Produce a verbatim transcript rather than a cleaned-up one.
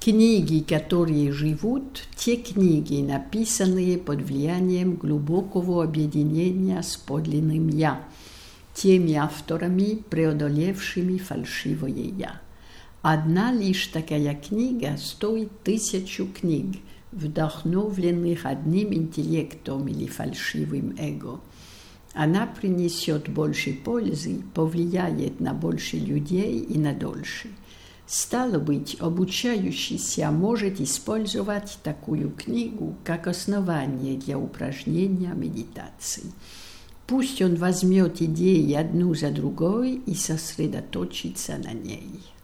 Книги, которые живут, те книги, написанные под влиянием глубокого объединения с подлинным «я», теми авторами, преодолевшими фальшивое «я». Одна лишь такая книга стоит тысячу книг, вдохновленных одним интеллектом или фальшивым эго. Она принесет больше пользы, повлияет на больше людей и на дольше. Стало быть, обучающийся может использовать такую книгу как основание для упражнения медитации. Пусть он возьмет идеи одну за другой и сосредоточится на ней.